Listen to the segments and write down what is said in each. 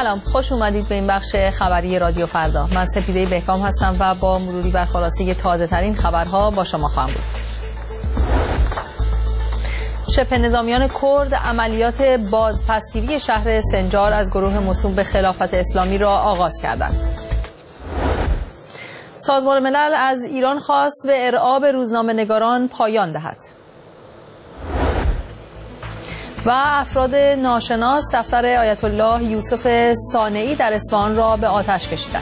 سلام، خوش اومدید به این بخش خبری رادیو فردا. من سپیده بهکام هستم و با مروری بر خلاصه تازه ترین خبرها با شما خواهم بود. شبه نظامیان کرد عملیات بازپسگیری شهر سنجار از گروه موسوم به خلافت اسلامی را آغاز کردند. سازمان ملل از ایران خواست به ارعاب روزنامه‌نگاران پایان دهد. و افراد ناشناس دفتر آیت الله یوسف صانعی در اصفهان را به آتش کشیدند.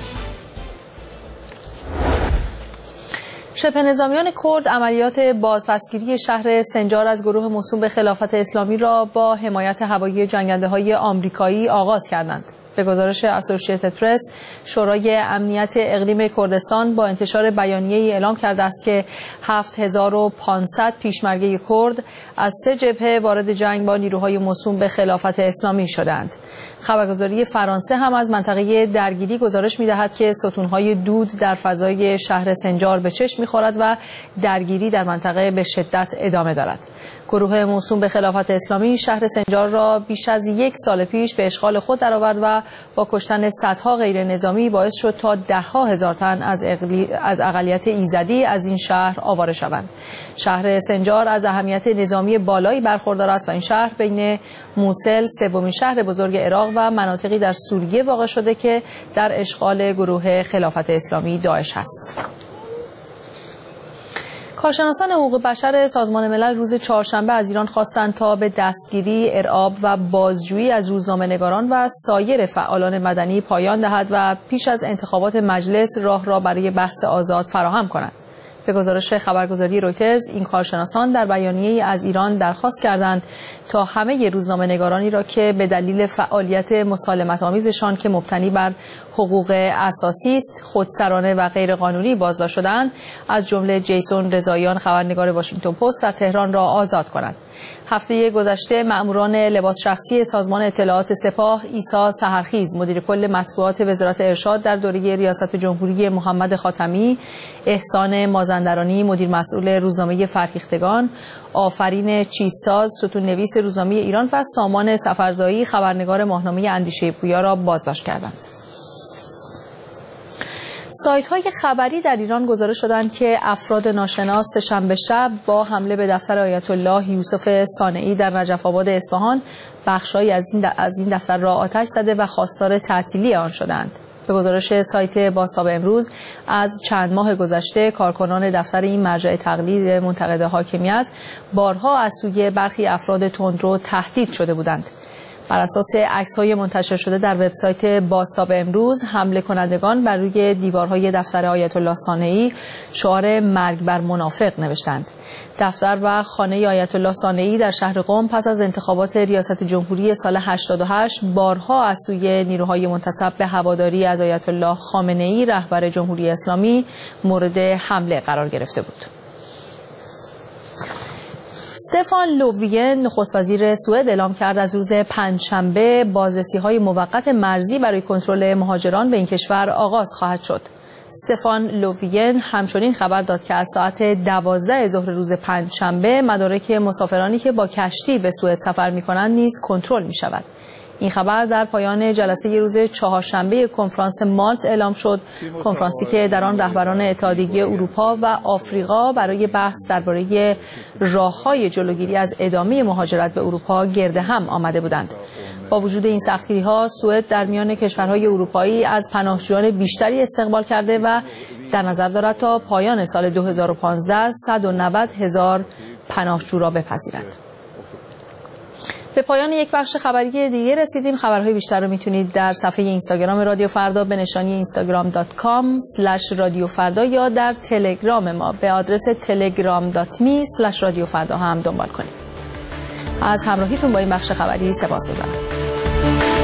شبه نظامیان کرد عملیات بازپسگیری شهر سنجار از گروه موسوم به خلافت اسلامی را با حمایت هوایی جنگنده‌های آمریکایی آغاز کردند. به گزارش اسوسییتد پرس، شورای امنیت اقلیم کردستان با انتشار بیانیه‌ای اعلام کرده است که 7500 پیشمرگه کرد از 3 جبهه وارد جنگ با نیروهای موسوم به خلافت اسلامی شدند. خبرگزاری فرانسه هم از منطقه درگیری گزارش می‌دهد که ستون‌های دود در فضای شهر سنجار به چشم می‌خورد و درگیری در منطقه به شدت ادامه دارد. گروه موسوم به خلافت اسلامی شهر سنجار را بیش از 1 سال پیش به اشغال خود درآورد و با کشتن صدها غیر نظامی باعث شد تا 10,000 هزار تن از اقلیت ایزدی از این شهر آواره شوند. شهر سنجار از اهمیت نظامی بالایی برخوردار است و این شهر بین موصل، سومین شهر بزرگ عراق و مناطقی در سوریه واقع شده که در اشغال گروه خلافت اسلامی داعش است. کارشناسان حقوق بشر سازمان ملل روز چهارشنبه از ایران خواستند تا به دستگیری، ارعاب و بازجویی از روزنامه‌نگاران و سایر فعالان مدنی پایان دهد و پیش از انتخابات مجلس راه را برای بحث آزاد فراهم کند. به گزارش خبرگزاری رویترز، این کارشناسان در بیانیه‌ای از ایران درخواست کردند تا همه روزنامه‌نگارانی را که به دلیل فعالیت مسالمت‌آمیزشان که مبتنی بر حقوق اساسی است خودسرانه و غیرقانونی بازداشت شدند، از جمله جیسون رضاییان خبرنگار واشنگتن پست در تهران را آزاد کنند. هفته گذشته مأموران لباس شخصی سازمان اطلاعات سپاه عیسی سحرخیز، مدیر کل مطبوعات وزارت ارشاد در دوره ریاست جمهوری محمد خاتمی، احسان مازندرانی، مدیر مسئول روزنامه فرهیختگان، آفرین چیتساز، ستون‌نویس روزنامه ایران و سامان سفرزایی، خبرنگار ماهنامه اندیشه پویا را بازداشت کردند. سایت‌های خبری در ایران گزارش دادند که افراد ناشناس شنبه شب با حمله به دفتر آیت الله یوسف صانعی در نجف آباد اصفهان بخش‌هایی از این دفتر را آتش زده و خواستار تعطیلی آن شدند. به گزارش سایت بازتاب امروز، از چند ماه گذشته کارکنان دفتر این مرجع تقلید منتقد حاکمیت بارها از سوی برخی افراد تندرو تهدید شده بودند. بر اساس عکس‌های منتشر شده در وبسایت بازتاب امروز، حمله کنندگان بر روی دیوارهای دفتر آیت الله صانعی شعار مرگ بر منافق نوشتند. دفتر و خانه آیت الله صانعی در شهر قم پس از انتخابات ریاست جمهوری سال 88 بارها از سوی نیروهای منتسب به هواداری از آیت الله خامنه‌ای رهبر جمهوری اسلامی مورد حمله قرار گرفته بود. استفان لووین، نخست وزیر سوئد، اعلام کرد از روز پنجشنبه بازرسی‌های موقت مرزی برای کنترل مهاجران به این کشور آغاز خواهد شد. استفان لووین همچنین خبر داد که از ساعت 12 ظهر روز پنجشنبه مدارک مسافرانی که با کشتی به سوئد سفر می‌کنند نیز کنترل می‌شود. این خبر در پایان جلسه روز چهارشنبه کنفرانس مالت اعلام شد، کنفرانسی که در آن رهبران اتحادیه اروپا و آفریقا برای بحث درباره راه‌های جلوگیری از ادامه مهاجرت به اروپا گرد هم آمده بودند. با وجود این سختگیری‌ها، سوئد در میان کشورهای اروپایی از پناهجویان بیشتری استقبال کرده و در نظر دارد تا پایان سال 2015 190,000 پناهجو را بپذیرد. به پایان یک بخش خبری دیگه رسیدیم. خبرهای بیشتر رو میتونید در صفحه اینستاگرام رادیو فردا به نشانی instagram.com/رادیوفردا یا در تلگرام ما به آدرس telegram.me/رادیوفردا هم دنبال کنید. از همراهیتون با این بخش خبری سپاسگزارم.